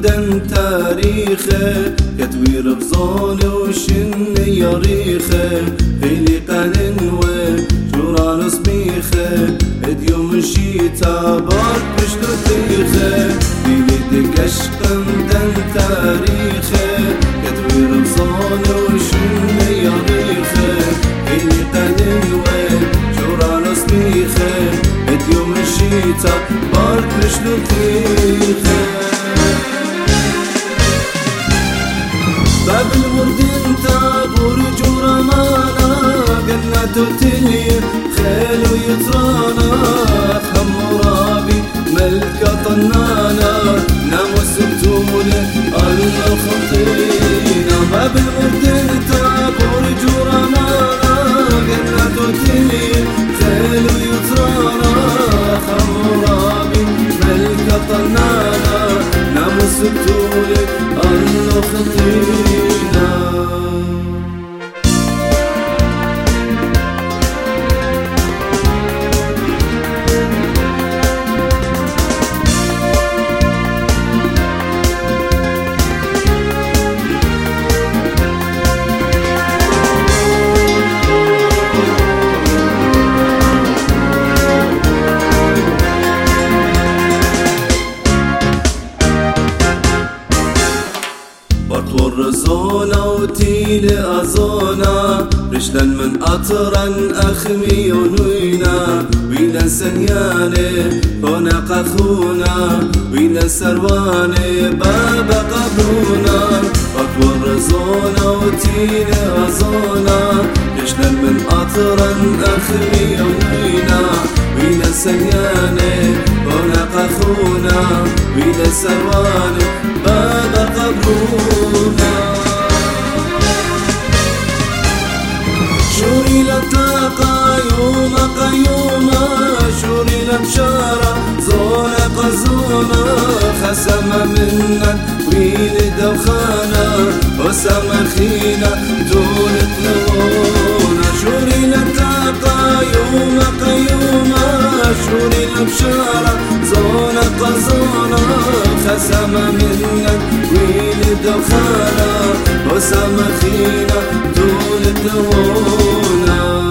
دن تاريخه كتوير بزون وشن يريخه هيلي قنن وجوران سميخه اديوم الشيتا بارك بشتو تيخه هيلي دقشقن دن تاريخه كتوير بزون وشن يريخه هيلي قنن وجوران سميخه اديوم الشيتا بارك بشتو تيخه باب الورد انت برج رمانا جنة تلي خيل يطرانا خمرابي ملكة طنانا ناموس بتولي الله خطينا باب الورد انت برج رمانا جنة تلي خيل يطرانا خمرابي ملكة طنانا ناموس بتولي الله خطينا بطور زونا وتيلي أزونا رجلا من أطرا أخمي ونوينا وينا سنياني هنا قخونا وينا سرواني بابا قبرونا بطور زونا وتيلي أزونا رجلا من أطرا أخمي ونوينا وينا سنياني هنا قخونا وينا سرواني بابا قبرونا شوري لطاقة يوم قيومة شوري لبشارة زونة قزونة خسمة منك ويل دوخانة وسما خينة دون تلونا شوري لطاقة يوم قيومة شوري لبشارة زونة قزونة خسمة منك ويل دوخانة وسما خينة دون تلونا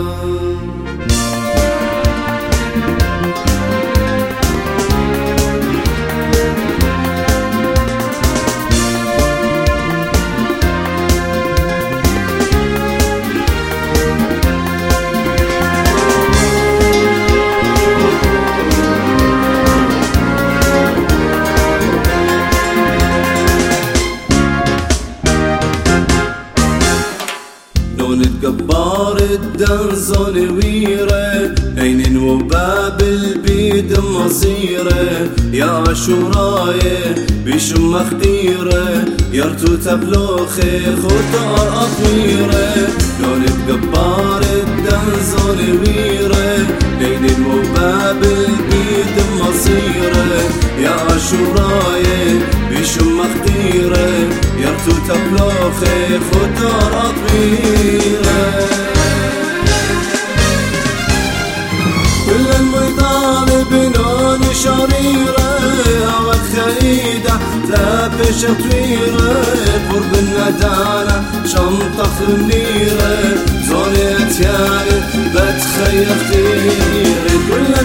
جبار الدنزون ويره عين وباب البيد مصيره يا شرايه بشم خطيره يرتو تبلوخي خطا أطويره لون جبار الدنزون ويره عين وباب البيد مصيره يا شرايه بشم خطيره يرتو تبلوخي خطا أطويره كل الميطان بنون شريرة والخريدة تابش طويرة قرب الندانة شنطة خميرة زوني أتياني بتخيل خير كل